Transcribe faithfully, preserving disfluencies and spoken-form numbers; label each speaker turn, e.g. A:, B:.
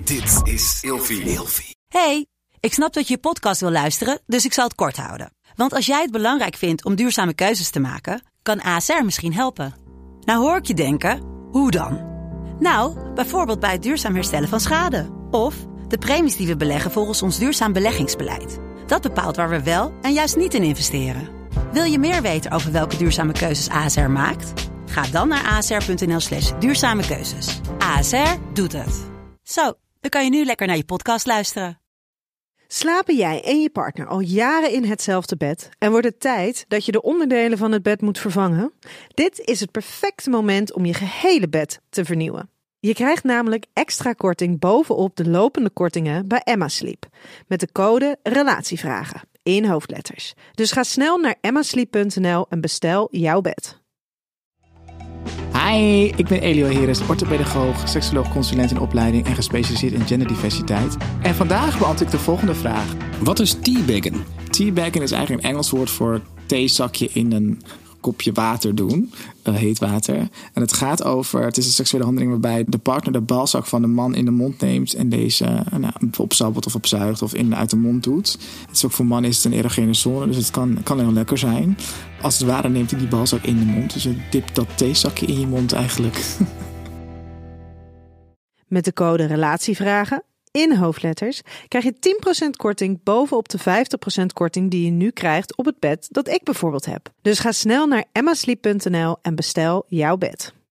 A: Dit is Ilfie.
B: Hey, ik snap dat je je podcast wil luisteren, dus ik zal het kort houden. Want als jij het belangrijk vindt om duurzame keuzes te maken, kan A S R misschien helpen. Nou hoor ik je denken, hoe dan? Nou, bijvoorbeeld bij het duurzaam herstellen van schade. Of de premies die we beleggen volgens ons duurzaam beleggingsbeleid. Dat bepaalt waar we wel en juist niet in investeren. Wil je meer weten over welke duurzame keuzes A S R maakt? Ga dan naar asr.nl slash duurzame keuzes. A S R doet het. Zo, dan kan je nu lekker naar je podcast luisteren.
C: Slapen jij en je partner al jaren in hetzelfde bed en wordt het tijd dat je de onderdelen van het bed moet vervangen? Dit is het perfecte moment om je gehele bed te vernieuwen. Je krijgt namelijk extra korting bovenop de lopende kortingen bij Emma Sleep. Met de code RELATIEVRAGEN in hoofdletters. Dus ga snel naar emma sleep punt n l en bestel jouw bed.
D: Hi, ik ben Elio Heres, orthopedagoog, seksoloog, consulent in opleiding en gespecialiseerd in genderdiversiteit. En vandaag beantwoord ik de volgende vraag.
E: Wat is teabaggen?
D: Teabaggen is eigenlijk een Engels woord voor theezakje in een kopje water doen, uh, heet water. En het gaat over, het is een seksuele handeling waarbij de partner de balzak van de man in de mond neemt en deze uh, nou, opsabbelt of opzuigt of in uit de mond doet. Het is ook voor mannen is het een erogene zone, dus het kan, kan heel lekker zijn. Als het ware neemt hij die balzak in de mond, dus je dipt dat theezakje in je mond eigenlijk.
C: Met de code RELATIEVRAGEN in hoofdletters krijg je tien procent korting bovenop de vijftig procent korting die je nu krijgt op het bed dat ik bijvoorbeeld heb. Dus ga snel naar emma sleep punt n l en bestel jouw bed.